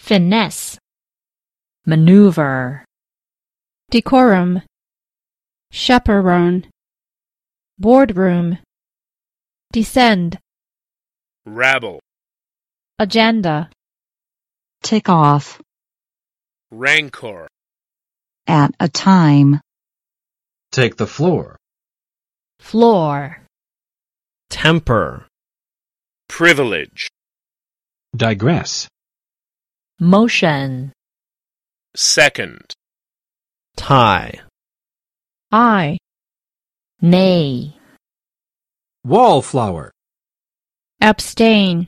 finesse, maneuver, decorum, chaperone, boardroom, descend, rabble, agenda, tick off, rancor, at a time, take the floor, floor, temper, privilege, digress, motion, second, tie, eye, nay, wallflower, abstain,